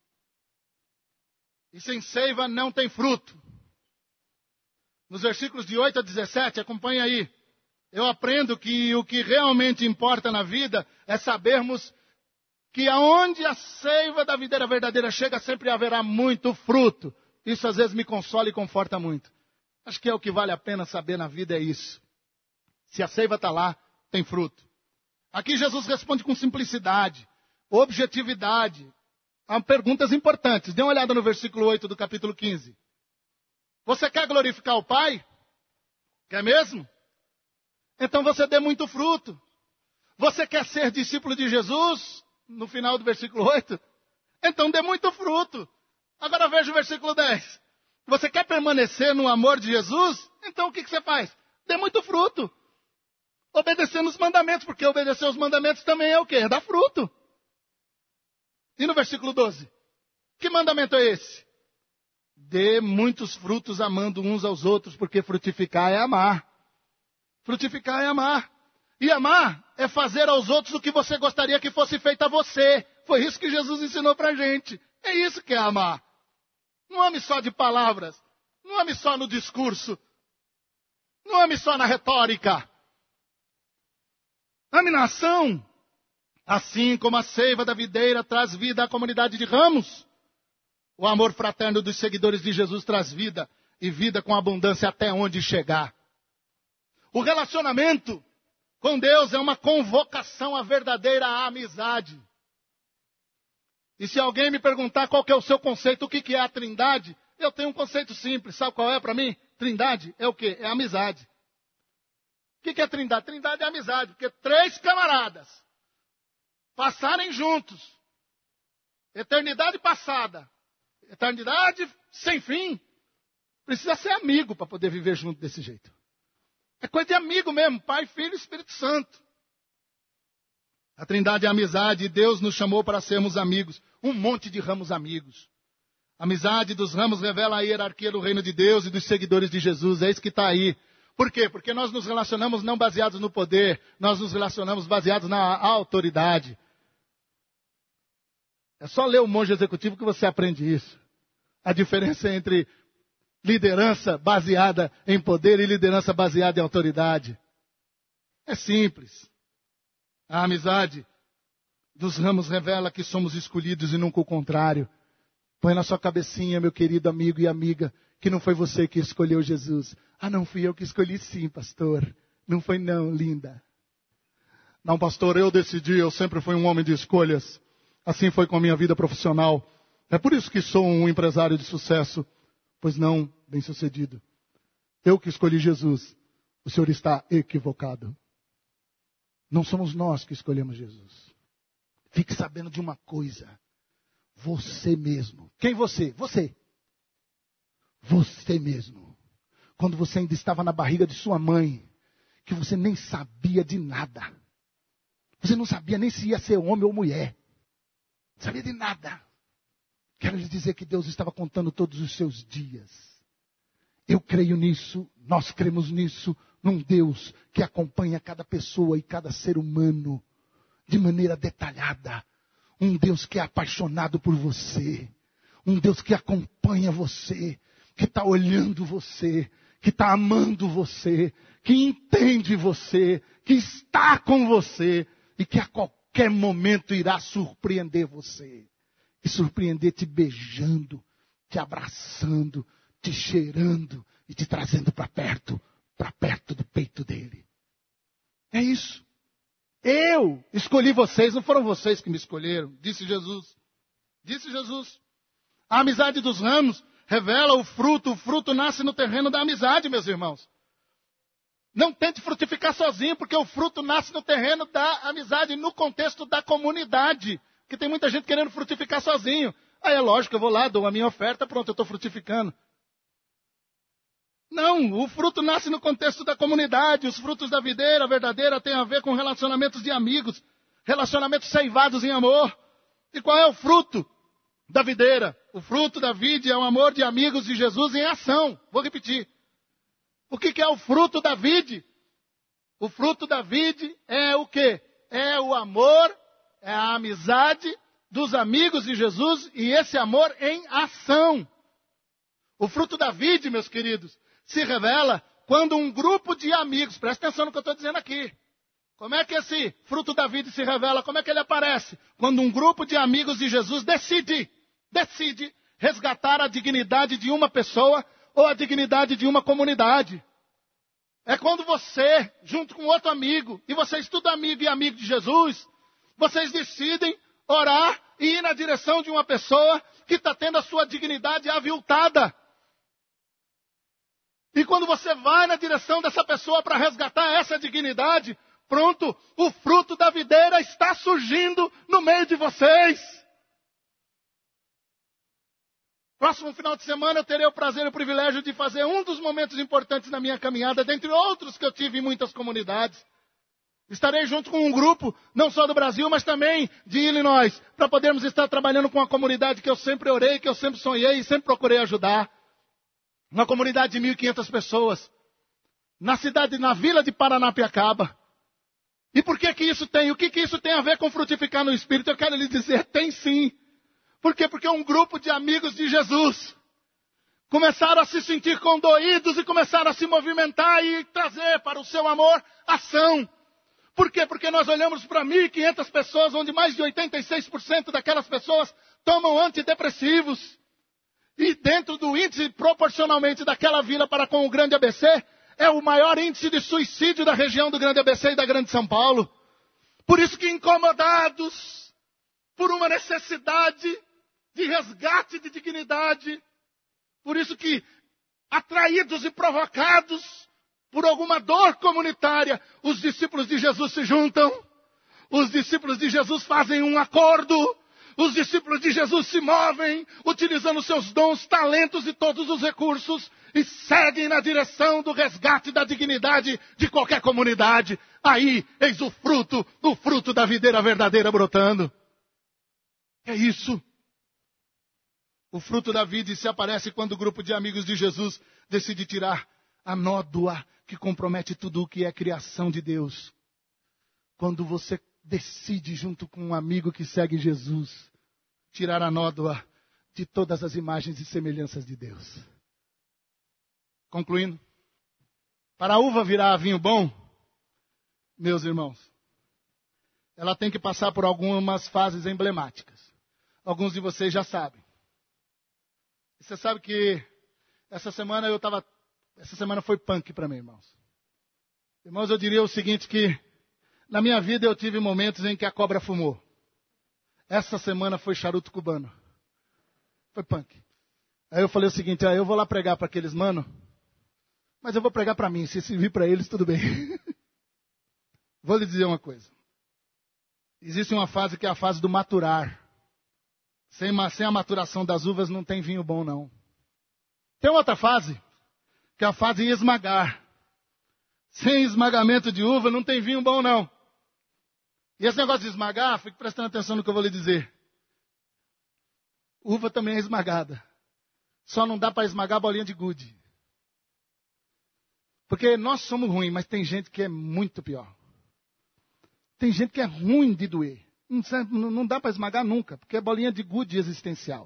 E sem seiva não tem fruto. Nos versículos de oito a dezessete, acompanhe aí. Eu aprendo que o que realmente importa na vida é sabermos que aonde a seiva da videira verdadeira chega, sempre haverá muito fruto. Isso às vezes me consola e conforta muito. Acho que é o que vale a pena saber na vida, é isso. Se a seiva está lá, tem fruto. Aqui Jesus responde com simplicidade, objetividade, a perguntas importantes. Dê uma olhada no versículo oito do capítulo quinze. Você quer glorificar o Pai? Quer mesmo? Então você dê muito fruto. Você quer ser discípulo de Jesus? No final do versículo oito? Então dê muito fruto. Agora veja o versículo dez. Você quer permanecer no amor de Jesus? Então o que, que você faz? Dê muito fruto. Obedecendo os mandamentos, porque obedecer os mandamentos também é o quê? É dar fruto. E no versículo doze? Que mandamento é esse? Dê muitos frutos amando uns aos outros, porque frutificar é amar. Frutificar é amar. E amar é fazer aos outros o que você gostaria que fosse feito a você. Foi isso que Jesus ensinou pra gente. É isso que é amar. Não ame só de palavras. Não ame só no discurso. Não ame só na retórica. Ame na ação. Assim como a seiva da videira traz vida à comunidade de ramos, o amor fraterno dos seguidores de Jesus traz vida, e vida com abundância até onde chegar. O relacionamento com Deus é uma convocação à verdadeira amizade. E se alguém me perguntar qual que é o seu conceito, o que, que é a trindade, eu tenho um conceito simples. Sabe qual é para mim? Trindade é o quê? É amizade. O que, que é trindade? Trindade é amizade, porque três camaradas passarem juntos, eternidade passada, eternidade sem fim, precisa ser amigo para poder viver junto desse jeito. É coisa de amigo mesmo, Pai, Filho e Espírito Santo. A Trindade é amizade e Deus nos chamou para sermos amigos. Um monte de ramos amigos. A amizade dos ramos revela a hierarquia do reino de Deus e dos seguidores de Jesus. É isso que está aí. Por quê? Porque nós nos relacionamos não baseados no poder, nós nos relacionamos baseados na autoridade. É só ler o Monge Executivo que você aprende isso. A diferença entre liderança baseada em poder e liderança baseada em autoridade. É simples. A amizade dos ramos revela que somos escolhidos e nunca o contrário. Põe na sua cabecinha, meu querido amigo e amiga, que não foi você que escolheu Jesus. Ah, não fui eu que escolhi sim, pastor. Não foi não, linda. Não, pastor, eu decidi, eu sempre fui um homem de escolhas. Assim foi com a minha vida profissional. É por isso que sou um empresário de sucesso, pois não bem-sucedido. Eu que escolhi Jesus. O senhor está equivocado. Não somos nós que escolhemos Jesus. Fique sabendo de uma coisa. Você mesmo. Quem você? Você. Você mesmo. Quando você ainda estava na barriga de sua mãe, que você nem sabia de nada. Você não sabia nem se ia ser homem ou mulher. Não sabia de nada. Quero lhe dizer que Deus estava contando todos os seus dias. Eu creio nisso, nós cremos nisso, num Deus que acompanha cada pessoa e cada ser humano de maneira detalhada. Um Deus que é apaixonado por você. Um Deus que acompanha você, que está olhando você, que está amando você, que entende você, que está com você e que a qualquer momento irá surpreender você. E surpreender te beijando, te abraçando, te cheirando e te trazendo para perto, para perto do peito dele. É isso. Eu escolhi vocês, não foram vocês que me escolheram, disse Jesus. Disse Jesus. A amizade dos ramos revela o fruto, o fruto nasce no terreno da amizade, meus irmãos. Não tente frutificar sozinho, porque o fruto nasce no terreno da amizade, no contexto da comunidade. Porque tem muita gente querendo frutificar sozinho. Aí é lógico, eu vou lá, dou a minha oferta, pronto, eu estou frutificando. Não, o fruto nasce no contexto da comunidade. Os frutos da videira verdadeira têm a ver com relacionamentos de amigos. Relacionamentos seivados em amor. E qual é o fruto da videira? O fruto da vide é o amor de amigos de Jesus em ação. Vou repetir. O que, que é o fruto da vide? O fruto da vide é o quê? É o amor, é a amizade dos amigos de Jesus e esse amor em ação. O fruto da vide, meus queridos, se revela quando um grupo de amigos, presta atenção no que eu estou dizendo aqui. Como é que esse fruto da vide se revela? Como é que ele aparece? Quando um grupo de amigos de Jesus decide, decide resgatar a dignidade de uma pessoa ou a dignidade de uma comunidade. É quando você, junto com outro amigo, e vocês tudo amigo e amigo de Jesus, vocês decidem orar e ir na direção de uma pessoa que está tendo a sua dignidade aviltada. E quando você vai na direção dessa pessoa para resgatar essa dignidade, pronto, o fruto da videira está surgindo no meio de vocês. Próximo final de semana eu terei o prazer e o privilégio de fazer um dos momentos importantes na minha caminhada, dentre outros que eu tive em muitas comunidades. Estarei junto com um grupo, não só do Brasil, mas também de Illinois, para podermos estar trabalhando com a comunidade que eu sempre orei, que eu sempre sonhei e sempre procurei ajudar. Uma comunidade de mil e quinhentas pessoas, na cidade, na vila de Paranapiacaba. E por que que isso tem? O que que isso tem a ver com frutificar no Espírito? Eu quero lhe dizer, tem sim. Por quê? Porque um grupo de amigos de Jesus começaram a se sentir condoídos e começaram a se movimentar e trazer para o seu amor ação. Por quê? Porque nós olhamos para mil e quinhentas pessoas, onde mais de oitenta e seis por cento daquelas pessoas tomam antidepressivos. E dentro do índice, proporcionalmente, daquela vila para com o Grande A B C, é o maior índice de suicídio da região do Grande A B C e da Grande São Paulo. Por isso que incomodados por uma necessidade de resgate de dignidade, por isso que atraídos e provocados por alguma dor comunitária, os discípulos de Jesus se juntam, os discípulos de Jesus fazem um acordo, Os discípulos de Jesus se movem, utilizando seus dons, talentos e todos os recursos, e seguem na direção do resgate da dignidade de qualquer comunidade. Aí, eis o fruto, o fruto da videira verdadeira brotando. É isso. O fruto da vida se aparece quando o grupo de amigos de Jesus decide tirar a nódoa que compromete tudo o que é criação de Deus. Quando você decide, junto com um amigo que segue Jesus, tirar a nódoa de todas as imagens e semelhanças de Deus. Concluindo. Para a uva virar vinho bom, meus irmãos, ela tem que passar por algumas fases emblemáticas. Alguns de vocês já sabem. Você sabe que essa semana eu estava... Essa semana foi punk para mim, irmãos. Irmãos, eu diria o seguinte, que na minha vida eu tive momentos em que a cobra fumou. Essa semana foi charuto cubano. Foi punk. Aí eu falei o seguinte, ah, eu vou lá pregar para aqueles mano, mas eu vou pregar para mim. Se servir para eles, tudo bem. Vou lhe dizer uma coisa. Existe uma fase que é a fase do maturar. Sem, sem a maturação das uvas não tem vinho bom, não. Tem outra fase, que é a fase de esmagar. Sem esmagamento de uva não tem vinho bom, não. E esse negócio de esmagar, fique prestando atenção no que eu vou lhe dizer. Uva também é esmagada. Só não dá para esmagar a bolinha de gude. Porque nós somos ruins, mas tem gente que é muito pior. Tem gente que é ruim de doer. Não, não dá para esmagar nunca, porque é bolinha de gude existencial.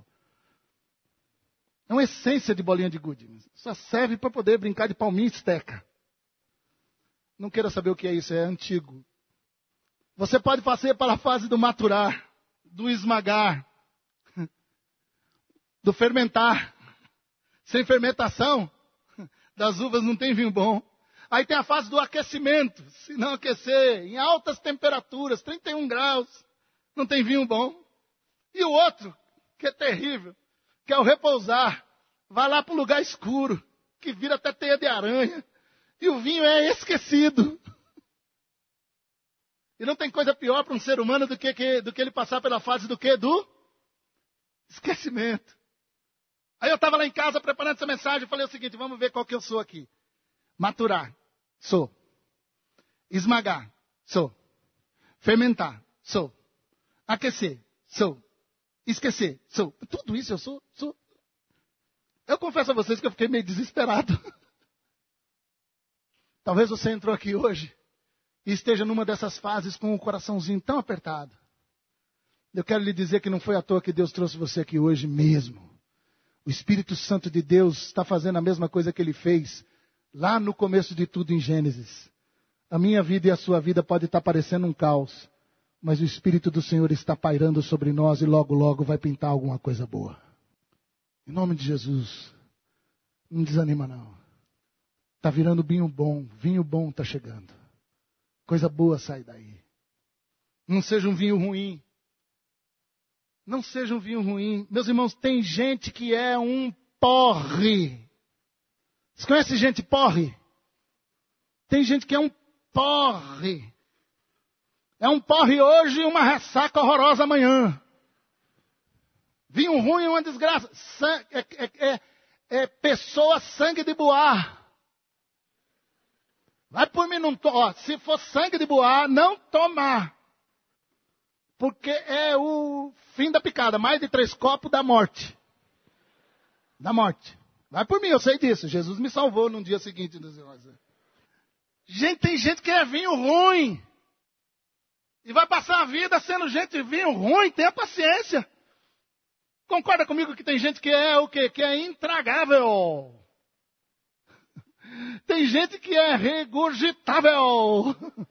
É uma essência de bolinha de gude. Só serve para poder brincar de palminha e esteca. Não queira saber o que é isso, é antigo. Você pode passar para a fase do maturar, do esmagar, do fermentar. Sem fermentação, das uvas não tem vinho bom. Aí tem a fase do aquecimento. Se não aquecer, em altas temperaturas, trinta e um graus, não tem vinho bom. E o outro, que é terrível, que é o repousar. Vai lá para um lugar escuro, que vira até teia de aranha. E o vinho é esquecido. E não tem coisa pior para um ser humano do que, que, do que ele passar pela fase do quê? Do esquecimento. Aí eu estava lá em casa preparando essa mensagem e falei o seguinte, vamos ver qual que eu sou aqui. Maturar, sou. Esmagar, sou. Fermentar, sou. Aquecer, sou. Esquecer, sou. Tudo isso eu sou, sou. Eu confesso a vocês que eu fiquei meio desesperado. Talvez você entrou aqui hoje e esteja numa dessas fases com o coraçãozinho tão apertado. Eu quero lhe dizer que não foi à toa que Deus trouxe você aqui hoje mesmo. O Espírito Santo de Deus está fazendo a mesma coisa que Ele fez lá no começo de tudo em Gênesis. A minha vida e a sua vida pode estar parecendo um caos, mas o Espírito do Senhor está pairando sobre nós e logo, logo vai pintar alguma coisa boa. Em nome de Jesus, não desanima não. Está virando vinho bom, vinho bom está chegando. Coisa boa sai daí. Não seja um vinho ruim. Não seja um vinho ruim. Meus irmãos, tem gente que é um porre. Você conhece gente porre? Tem gente que é um porre. É um porre hoje e uma ressaca horrorosa amanhã. Vinho ruim é uma desgraça. É, é, é, é pessoa sangue de boar. Vai por mim, não to... Ó, se for sangue de boar, não tomar. Porque é o fim da picada. Mais de três copos da morte. Da morte. Vai por mim, eu sei disso. Jesus me salvou num dia seguinte. Gente, tem gente que é vinho ruim. E vai passar a vida sendo gente de vinho ruim. Tenha paciência. Concorda comigo que tem gente que é o quê? Que é intragável. Tem gente que é regurgitável.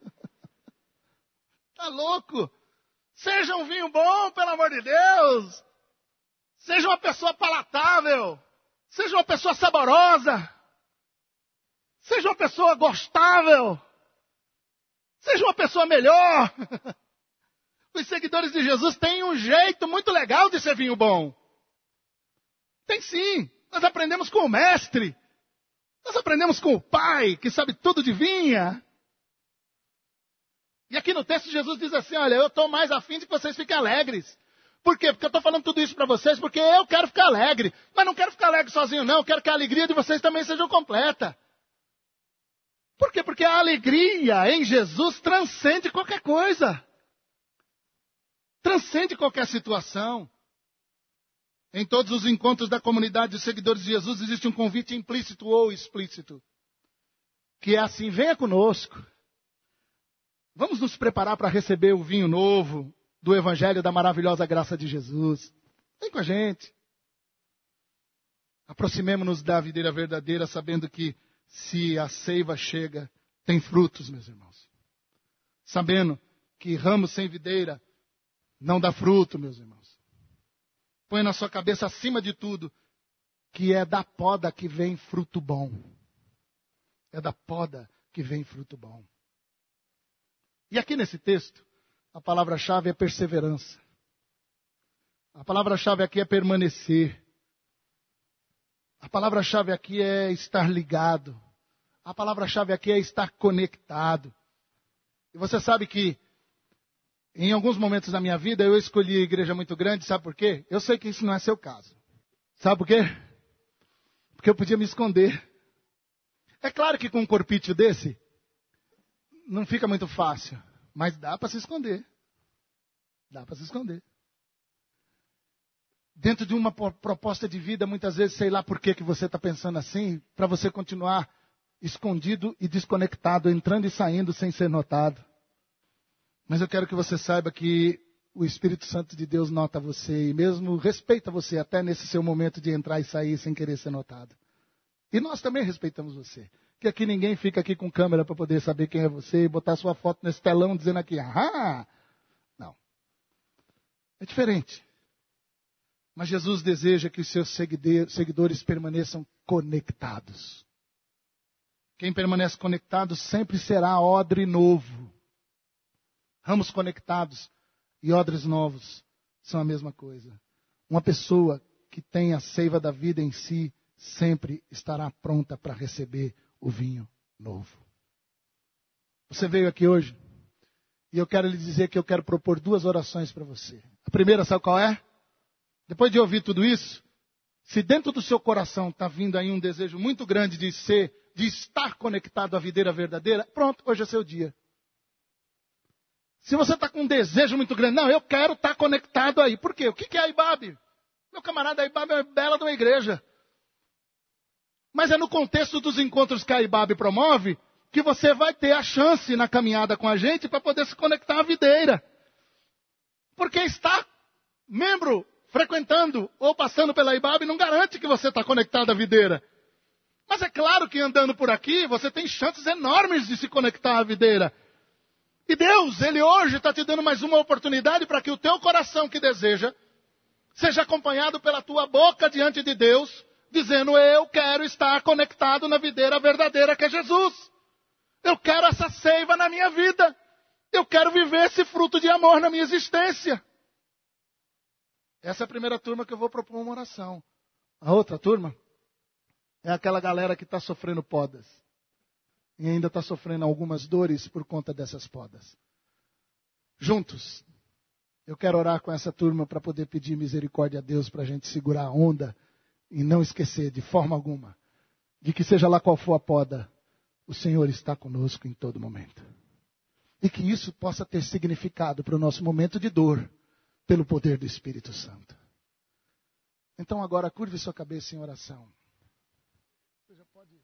Tá louco? Seja um vinho bom, pelo amor de Deus. Seja uma pessoa palatável. Seja uma pessoa saborosa. Seja uma pessoa gostável. Seja uma pessoa melhor. Os seguidores de Jesus têm um jeito muito legal de ser vinho bom. Tem sim. Nós aprendemos com o mestre. Nós aprendemos com o pai, que sabe tudo de vinha. E aqui no texto Jesus diz assim, olha, eu estou mais afim de que vocês fiquem alegres. Por quê? Porque eu estou falando tudo isso para vocês, porque eu quero ficar alegre. Mas não quero ficar alegre sozinho, não. Eu quero que a alegria de vocês também seja completa. Por quê? Porque a alegria em Jesus transcende qualquer coisa. Transcende qualquer situação. Em todos os encontros da comunidade de seguidores de Jesus existe um convite implícito ou explícito. Que é assim, venha conosco. Vamos nos preparar para receber o vinho novo do Evangelho da maravilhosa graça de Jesus. Vem com a gente. Aproximemo-nos da videira verdadeira, sabendo que se a seiva chega, tem frutos, meus irmãos. Sabendo que ramo sem videira não dá fruto, meus irmãos. Põe na sua cabeça, acima de tudo, que é da poda que vem fruto bom. É da poda que vem fruto bom. E aqui nesse texto, a palavra-chave é perseverança. A palavra-chave aqui é permanecer. A palavra-chave aqui é estar ligado. A palavra-chave aqui é estar conectado. E você sabe que, em alguns momentos da minha vida, eu escolhi a igreja muito grande, sabe por quê? Eu sei que isso não é seu caso. Sabe por quê? Porque eu podia me esconder. É claro que com um corpício desse, não fica muito fácil. Mas dá para se esconder. Dá para se esconder. Dentro de uma proposta de vida, muitas vezes, sei lá por que, que você está pensando assim, para você continuar escondido e desconectado, entrando e saindo sem ser notado. Mas eu quero que você saiba que o Espírito Santo de Deus nota você e mesmo respeita você até nesse seu momento de entrar e sair sem querer ser notado. E nós também respeitamos você. Que aqui ninguém fica aqui com câmera para poder saber quem é você e botar sua foto nesse telão dizendo aqui, ah, não. É diferente. Mas Jesus deseja que os seus seguidores permaneçam conectados. Quem permanece conectado sempre será odre novo. Ramos conectados e odres novos são a mesma coisa. Uma pessoa que tem a seiva da vida em si sempre estará pronta para receber o vinho novo. Você veio aqui hoje e eu quero lhe dizer que eu quero propor duas orações para você. A primeira, sabe qual é? Depois de ouvir tudo isso, se dentro do seu coração está vindo aí um desejo muito grande de ser, de estar conectado à videira verdadeira, pronto, hoje é seu dia. Se você está com um desejo muito grande, não, eu quero estar conectado aí. Por quê? O que é a I B A B? Meu camarada, a I B A B é uma bela de uma igreja. Mas é no contexto dos encontros que a I B A B promove que você vai ter a chance na caminhada com a gente para poder se conectar à videira. Porque estar membro, frequentando ou passando pela I B A B não garante que você está conectado à videira. Mas é claro que andando por aqui você tem chances enormes de se conectar à videira. E Deus, Ele hoje está te dando mais uma oportunidade para que o teu coração que deseja seja acompanhado pela tua boca diante de Deus, dizendo, eu quero estar conectado na videira verdadeira que é Jesus. Eu quero essa seiva na minha vida. Eu quero viver esse fruto de amor na minha existência. Essa é a primeira turma que eu vou propor uma oração. A outra turma é aquela galera que está sofrendo podas. E ainda está sofrendo algumas dores por conta dessas podas. Juntos, eu quero orar com essa turma para poder pedir misericórdia a Deus para a gente segurar a onda e não esquecer de forma alguma de que seja lá qual for a poda, o Senhor está conosco em todo momento. E que isso possa ter significado para o nosso momento de dor, pelo poder do Espírito Santo. Então agora curve sua cabeça em oração. Você já pode...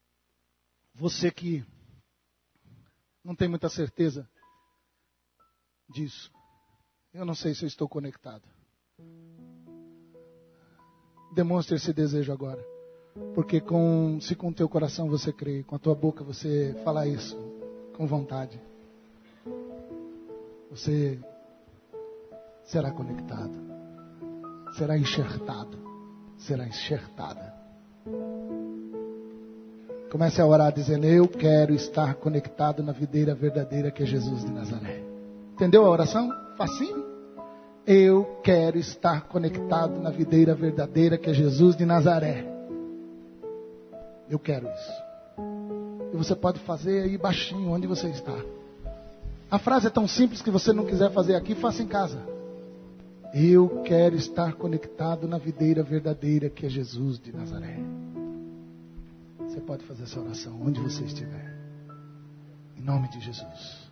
Você que não tem muita certeza disso. Eu não sei se eu estou conectado. Demonstre esse desejo agora. Porque com, se com o teu coração você crê, com a tua boca você fala isso com vontade, você será conectado. Será enxertado. Será enxertada. Comece a orar dizendo, eu quero estar conectado na videira verdadeira que é Jesus de Nazaré. Entendeu a oração? Facinho? Eu quero estar conectado na videira verdadeira que é Jesus de Nazaré. Eu quero isso. E você pode fazer aí baixinho, onde você está. A frase é tão simples que você não quiser fazer aqui, faça em casa. Eu quero estar conectado na videira verdadeira que é Jesus de Nazaré. Você pode fazer essa oração onde você estiver. Em nome de Jesus.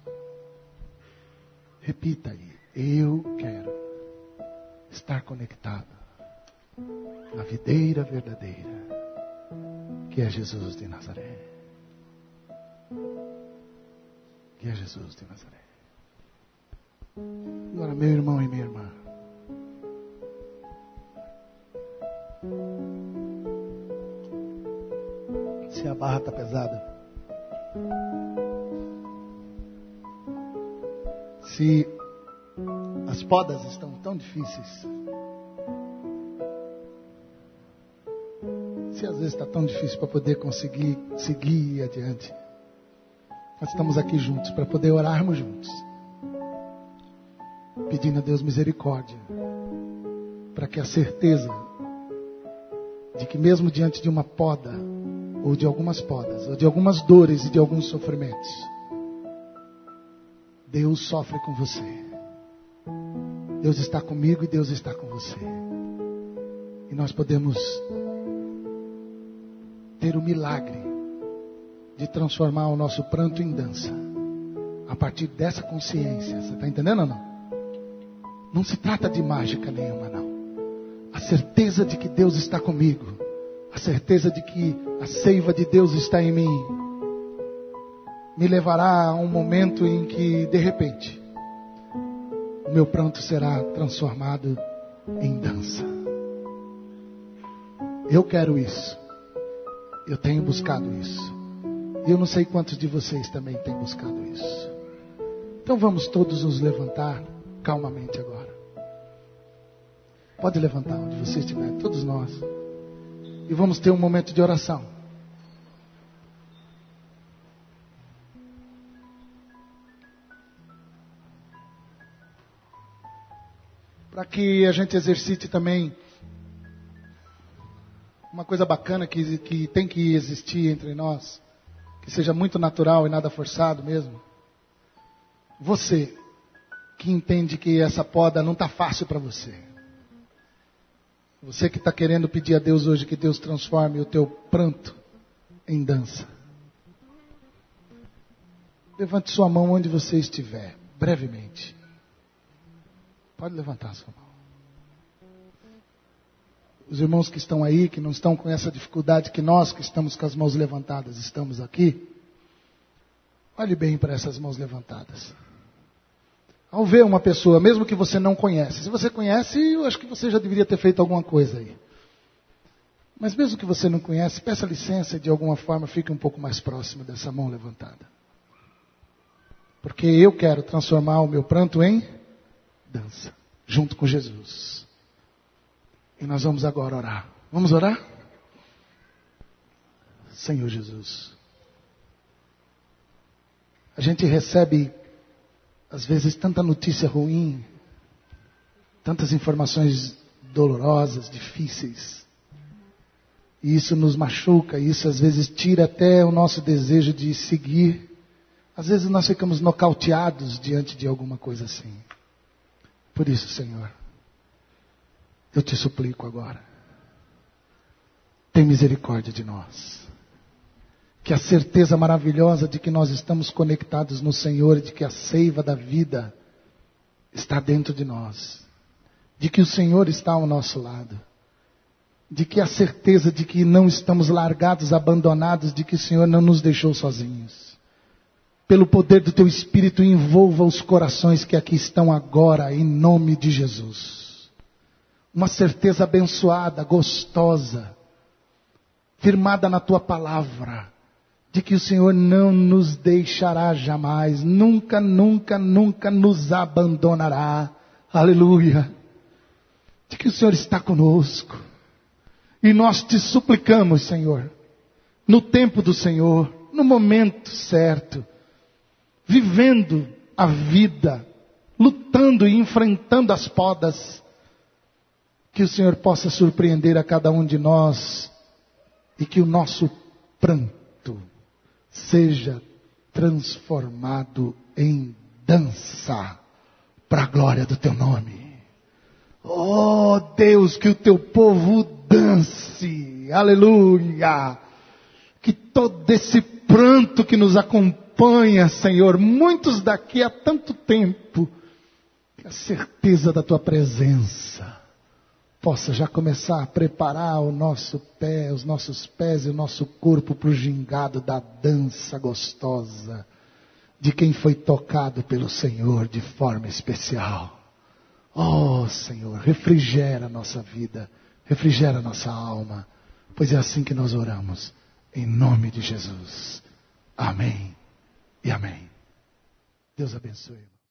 Repita aí. Eu quero estar conectado na videira verdadeira que é Jesus de Nazaré. Que é Jesus de Nazaré. Agora, meu irmão e minha irmã, se a barra está pesada, se as podas estão tão difíceis, se às vezes está tão difícil para poder conseguir seguir e ir adiante, nós estamos aqui juntos para poder orarmos juntos, pedindo a Deus misericórdia, para que a certeza de que mesmo diante de uma poda, ou de algumas podas, ou de algumas dores e de alguns sofrimentos, Deus sofre com você. Deus está comigo e Deus está com você. E nós podemos ter o milagre de transformar o nosso pranto em dança. A partir dessa consciência. Você está entendendo ou não? Não se trata de mágica nenhuma, não. A certeza de que Deus está comigo. A certeza de que a seiva de Deus está em mim. Me levará a um momento em que, de repente, o meu pranto será transformado em dança. Eu quero isso. Eu tenho buscado isso. E eu não sei quantos de vocês também têm buscado isso. Então vamos todos nos levantar calmamente agora. Pode levantar onde você estiver, todos nós. E vamos ter um momento de oração. Para que a gente exercite também uma coisa bacana que, que tem que existir entre nós, que seja muito natural e nada forçado mesmo. Você que entende que essa poda não está fácil para você. Você que está querendo pedir a Deus hoje que Deus transforme o teu pranto em dança. Levante sua mão onde você estiver, brevemente. Pode levantar sua mão. Os irmãos que estão aí, que não estão com essa dificuldade que nós que estamos com as mãos levantadas estamos aqui, olhe bem para essas mãos levantadas. Ao ver uma pessoa, mesmo que você não conhece, se você conhece, eu acho que você já deveria ter feito alguma coisa aí. Mas mesmo que você não conhece, peça licença e de alguma forma fique um pouco mais próximo dessa mão levantada. Porque eu quero transformar o meu pranto em dança, junto com Jesus. E nós vamos agora orar. Vamos orar? Senhor Jesus. A gente recebe, às vezes, tanta notícia ruim, tantas informações dolorosas, difíceis. E isso nos machuca, isso às vezes tira até o nosso desejo de seguir. Às vezes nós ficamos nocauteados diante de alguma coisa assim. Por isso, Senhor, eu te suplico agora, tem misericórdia de nós. Que a certeza maravilhosa de que nós estamos conectados no Senhor, de que a seiva da vida está dentro de nós, de que o Senhor está ao nosso lado, de que a certeza de que não estamos largados, abandonados, de que o Senhor não nos deixou sozinhos. Pelo poder do Teu Espírito, envolva os corações que aqui estão agora, em nome de Jesus. Uma certeza abençoada, gostosa, firmada na Tua palavra, de que o Senhor não nos deixará jamais, nunca, nunca, nunca nos abandonará. Aleluia. De que o Senhor está conosco. E nós te suplicamos, Senhor, no tempo do Senhor, no momento certo, vivendo a vida, lutando e enfrentando as podas, que o Senhor possa surpreender a cada um de nós e que o nosso pranto seja transformado em dança para a glória do Teu nome. Oh Deus, que o teu povo dance, aleluia, que todo esse pranto que nos acompanha, Senhor, muitos daqui há tanto tempo, que a certeza da tua presença possa já começar a preparar o nosso pé, os nossos pés e o nosso corpo para o gingado da dança gostosa de quem foi tocado pelo Senhor de forma especial. Oh Senhor, refrigera a nossa vida, refrigera a nossa alma, pois é assim que nós oramos, em nome de Jesus. Amém e amém. Deus abençoe.